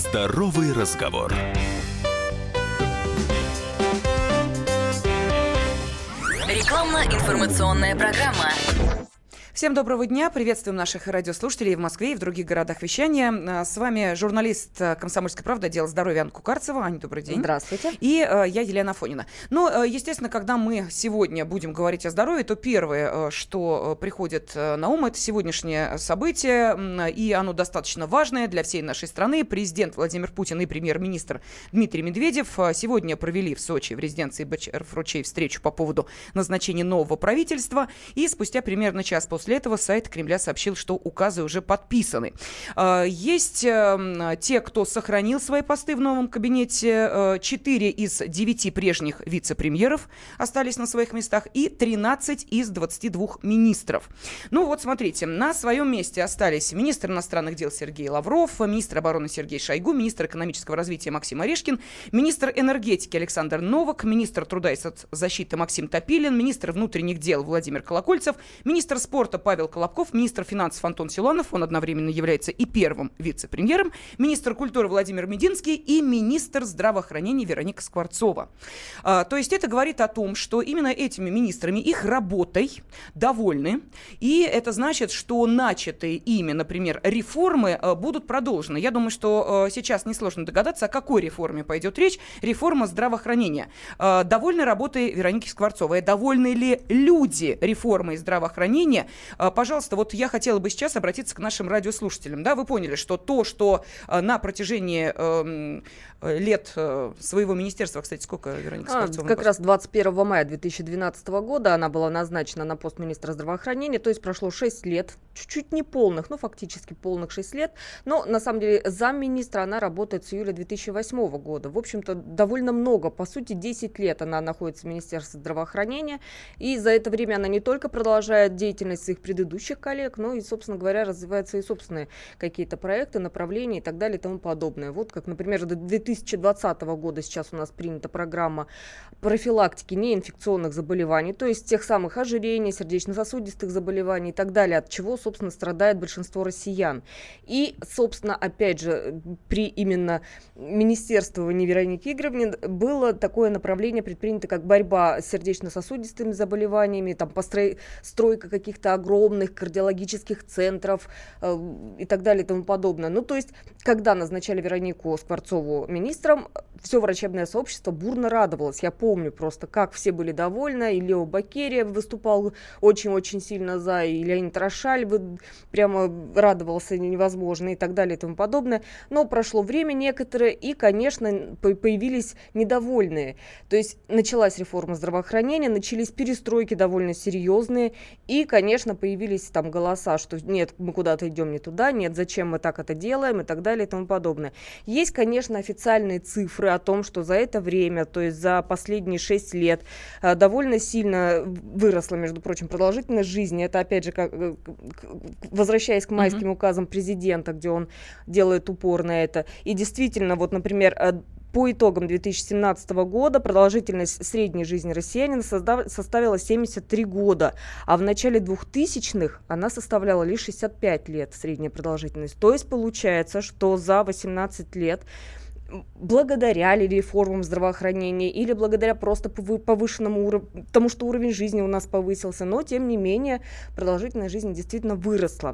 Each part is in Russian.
Здоровый разговор. Рекламно-информационная программа. Всем доброго дня. Приветствуем наших радиослушателей в Москве и в других городах вещания. С вами журналист «Комсомольской правды», отдела здоровья Анна Кукарцева. Аня, добрый день. Здравствуйте. И я, Елена Афонина. Ну, естественно, когда мы сегодня будем говорить о здоровье, то первое, что приходит на ум, это сегодняшнее событие, и оно достаточно важное для всей нашей страны. Президент Владимир Путин и премьер-министр Дмитрий Медведев сегодня провели в Сочи в резиденции БЧР-Фручей встречу по поводу назначения нового правительства. И спустя примерно час после этого сайт Кремля сообщил, что указы уже подписаны. Есть те, кто сохранил свои посты в новом кабинете. 4 из 9 прежних вице-премьеров остались на своих местах и 13 из 22 министров. Ну вот, смотрите, на своем месте остались министр иностранных дел Сергей Лавров, министр обороны Сергей Шойгу, министр экономического развития Максим Орешкин, министр энергетики Александр Новак, министр труда и соцзащиты Максим Топилин, министр внутренних дел Владимир Колокольцев, министр спорта Павел Колобков, министр финансов Антон Силуанов, он одновременно является и первым вице-премьером, министр культуры Владимир Мединский и министр здравоохранения Вероника Скворцова. То есть это говорит о том, что именно этими министрами, их работой довольны, и это значит, что начатые ими, например, реформы будут продолжены. Я думаю, что сейчас несложно догадаться, о какой реформе пойдет речь. Реформа здравоохранения. Довольны работой Вероники Скворцовой? Довольны ли люди реформой здравоохранения? Пожалуйста, вот я хотела бы сейчас обратиться к нашим радиослушателям. Да, вы поняли, что то, что на протяжении лет своего министерства, кстати, сколько, Вероника Скворцова? Как раз 21 мая 2012 года она была назначена на пост министра здравоохранения, то есть прошло 6 лет, чуть-чуть не полных, но фактически полных 6 лет, но на самом деле замминистра она работает с июля 2008 года. В общем-то, довольно много, по сути, 10 лет она находится в Министерстве здравоохранения, и за это время она не только продолжает деятельность своих предыдущих коллег, но и, собственно говоря, развивает свои собственные какие-то проекты, направления и так далее и тому подобное. Вот как, например, до 2020 года сейчас у нас принята программа профилактики неинфекционных заболеваний, то есть тех самых ожирений, сердечно-сосудистых заболеваний и так далее, от чего, собственно, страдает большинство россиян. И, собственно, опять же, при именно министерствовании Вероники Игоревны было такое направление предпринято, как борьба с сердечно-сосудистыми заболеваниями, там, стройка каких-то огромных кардиологических центров и так далее и тому подобное. Ну, то есть, когда назначали Веронику Скворцову министром, все врачебное сообщество бурно радовалось. Я помню просто, как все были довольны, и Лео Бакерия выступал очень-очень сильно за, и Леонид Рошаль прямо радовался невозможно и так далее и тому подобное. Но прошло время некоторое, и, конечно, появились недовольные. То есть, началась реформа здравоохранения, начались перестройки довольно серьезные, и, конечно, появились там голоса, что нет, мы куда-то идем не туда, нет, зачем мы так это делаем и так далее и тому подобное. Есть, конечно, официальные цифры о том, что за это время, то есть за последние 6 лет, довольно сильно выросла, между прочим, продолжительность жизни. Это, опять же, возвращаясь к майским указам президента, где он делает упор на это. И действительно, вот, например, по итогам 2017 года продолжительность средней жизни россиянина составила 73 года, а в начале 2000-х она составляла лишь 65 лет, средняя продолжительность. То есть получается, что за 18 лет благодаря ли реформам здравоохранения или благодаря просто повышенному уровню, потому что уровень жизни у нас повысился, но тем не менее продолжительность жизни действительно выросла.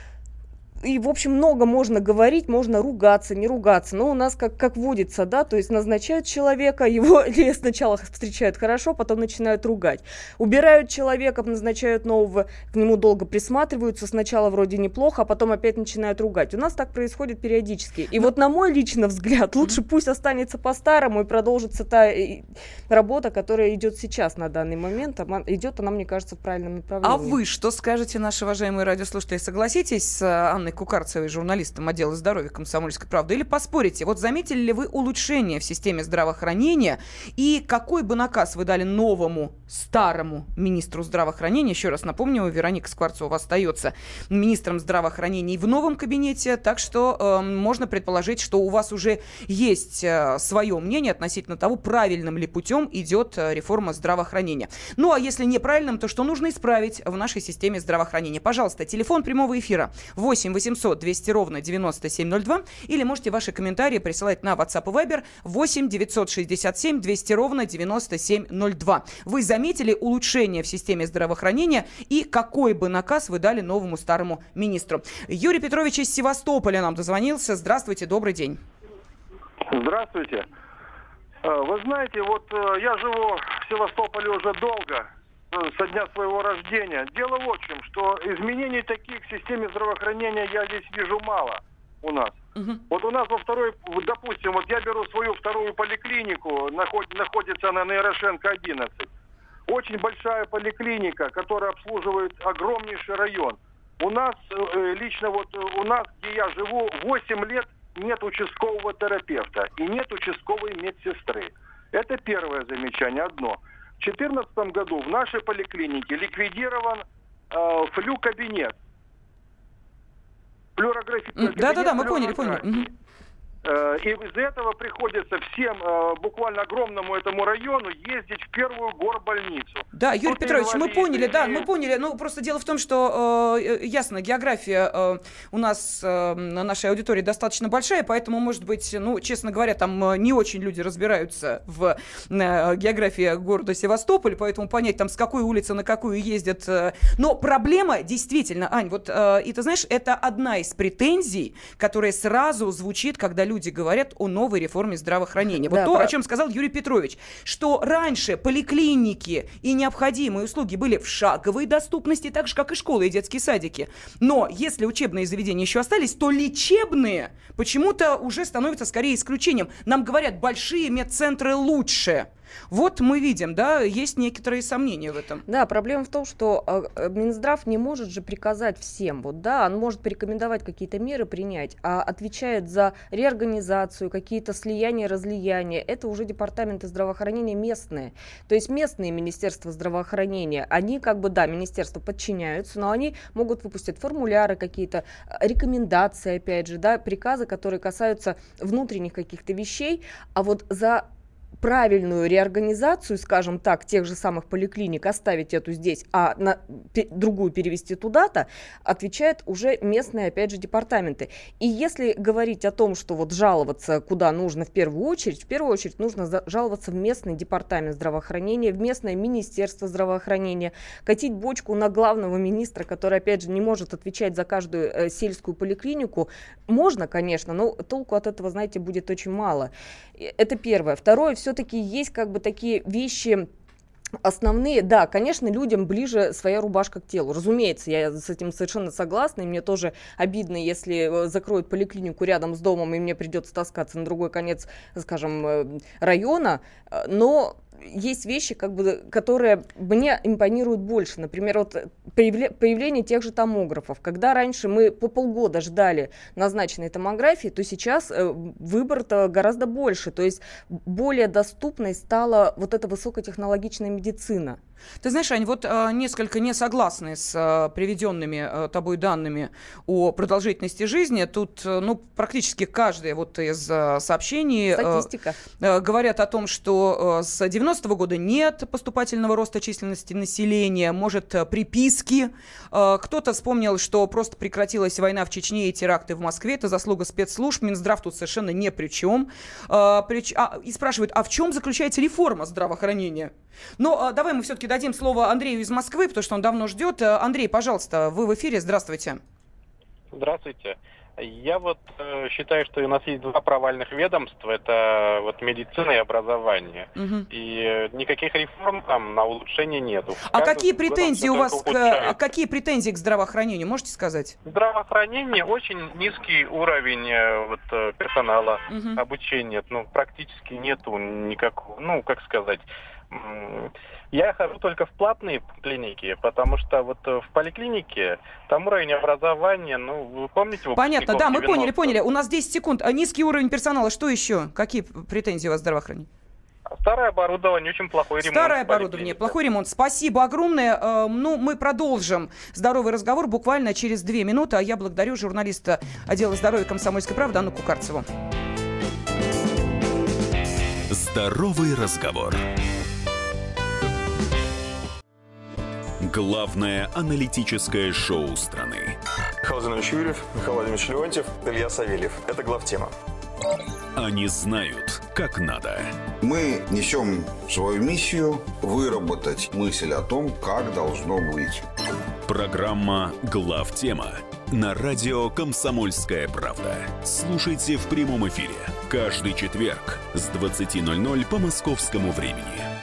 И, в общем, много можно говорить, можно ругаться, не ругаться, но у нас как водится, да, то есть назначают человека, его сначала встречают хорошо, потом начинают ругать. Убирают человека, назначают нового, к нему долго присматриваются, сначала вроде неплохо, а потом опять начинают ругать. У нас так происходит периодически. И вот на мой личный взгляд, лучше пусть останется по-старому и продолжится та работа, которая идет сейчас на данный момент. Идет она, мне кажется, в правильном направлении. А вы что скажете, наши уважаемые радиослушатели? Согласитесь с Анной Кукарцевой, журналистом отдела здоровья «Комсомольской правды», или поспорите? Вот заметили ли вы улучшение в системе здравоохранения, и какой бы наказ вы дали новому, старому министру здравоохранения? Еще раз напомню, Вероника Скворцова остается министром здравоохранения и в новом кабинете, так что можно предположить, что у вас уже есть свое мнение относительно того, правильным ли путем идет реформа здравоохранения. Ну а если неправильным, то что нужно исправить в нашей системе здравоохранения? Пожалуйста, телефон прямого эфира 8 800 200 ровно 9702, или можете ваши комментарии присылать на WhatsApp и Viber 8 967 200 ровно 9702. Вы заметили улучшение в системе здравоохранения и какой бы наказ вы дали новому старому министру? Юрий Петрович из Севастополя нам дозвонился. Здравствуйте, добрый день. Здравствуйте. Вы знаете, вот я живу в Севастополе уже долго, со дня своего рождения. Дело в чем, что изменений таких в системе здравоохранения я здесь вижу мало у нас. Вот у нас во второй, допустим, вот я беру свою вторую поликлинику, находится она на Ярошенко 11. Очень большая поликлиника, которая обслуживает огромнейший район. У нас, лично вот у нас, где я живу, 8 лет нет участкового терапевта и нет участковой медсестры. Это первое замечание, одно. В 2014 году в нашей поликлинике ликвидирован флю-кабинет. Да-да-да, мы поняли. И из-за этого приходится всем, буквально огромному этому району, ездить в первую горбольницу. Да, Юрий Петрович, мы поняли. Ну, просто дело в том, что, ясно, география у нас на нашей аудитории достаточно большая, поэтому, может быть, ну, честно говоря, там не очень люди разбираются в географии города Севастополь, поэтому понять, там, с какой улицы на какую ездят. Но проблема, действительно, Ань, вот, и ты знаешь, это одна из претензий, которая сразу звучит, когда люди говорят о новой реформе здравоохранения. Вот то, о чем сказал Юрий Петрович, что раньше поликлиники и необходимые услуги были в шаговой доступности, так же, как и школы и детские садики. Но если учебные заведения еще остались, то лечебные почему-то уже становятся скорее исключением. Нам говорят, большие медцентры лучше. Вот мы видим, да, есть некоторые сомнения в этом. Да, проблема в том, что Минздрав не может же приказать всем, вот, да, он может порекомендовать какие-то меры принять, а отвечает за реорганизацию, какие-то слияния, разлияния, это уже департаменты здравоохранения местные, то есть местные министерства здравоохранения, они как бы, да, министерству подчиняются, но они могут выпустить формуляры какие-то, рекомендации, опять же, да, приказы, которые касаются внутренних каких-то вещей, а вот за правильную реорганизацию, скажем так, тех же самых поликлиник, оставить эту здесь, а другую перевести туда-то, отвечают уже местные, опять же, департаменты. И если говорить о том, что вот жаловаться куда нужно в первую очередь нужно жаловаться в местный департамент здравоохранения, в местное министерство здравоохранения, катить бочку на главного министра, который, опять же, не может отвечать за каждую сельскую поликлинику. Можно, конечно, но толку от этого, знаете, будет очень мало. Это первое. Второе, все-таки есть как бы такие вещи основные. Да, конечно, людям ближе своя рубашка к телу. Разумеется, я с этим совершенно согласна, и мне тоже обидно, если закроют поликлинику рядом с домом, и мне придется таскаться на другой конец, скажем, района, но есть вещи, как бы, которые мне импонируют больше. Например, вот появление тех же томографов. Когда раньше мы по полгода ждали назначенной томографии, то сейчас выбор-то гораздо больше. То есть более доступной стала вот эта высокотехнологичная медицина. Ты знаешь, Ань, вот несколько не согласны с приведенными тобой данными о продолжительности жизни. Тут, ну, практически каждое вот из сообщений говорят о том, что с 90-го года нет поступательного роста численности населения, может, приписки. Кто-то вспомнил, что просто прекратилась война в Чечне и теракты в Москве. Это заслуга спецслужб. Минздрав тут совершенно ни при чем. И спрашивают, а в чем заключается реформа здравоохранения? Но давай мы все-таки дадим слово Андрею из Москвы, потому что он давно ждет. Андрей, пожалуйста, вы в эфире. Здравствуйте. Здравствуйте. Я вот считаю, что у нас есть два провальных ведомства. Это вот медицина и образование. И никаких реформ там на улучшение нету. А какие претензии у вас, какие претензии к здравоохранению, можете сказать? Здравоохранение очень низкий уровень вот, персонала, обучения. Ну, практически нету никакого, ну, как сказать... Я хожу только в платные клиники, потому что вот в поликлинике там уровень образования, ну, вы помните... Понятно, да, мы поняли. У нас 10 секунд. Низкий уровень персонала. Что еще? Какие претензии у вас в здравоохранении? Старое оборудование, очень плохой ремонт. Старое оборудование, плохой ремонт. Спасибо огромное. Ну, мы продолжим здоровый разговор буквально через 2 минуты. А я благодарю журналиста отдела здоровья «Комсомольской правды» Анну Кукарцеву. Здоровый разговор. Главное аналитическое шоу страны. Михаил Владимирович Юрьев, Михаил Владимирович Леонтьев, Илья Савельев. Это главтема. Они знают, как надо. Мы несем свою миссию выработать мысль о том, как должно быть. Программа «Главтема» на радио «Комсомольская правда». Слушайте в прямом эфире каждый четверг с 20:00 по московскому времени.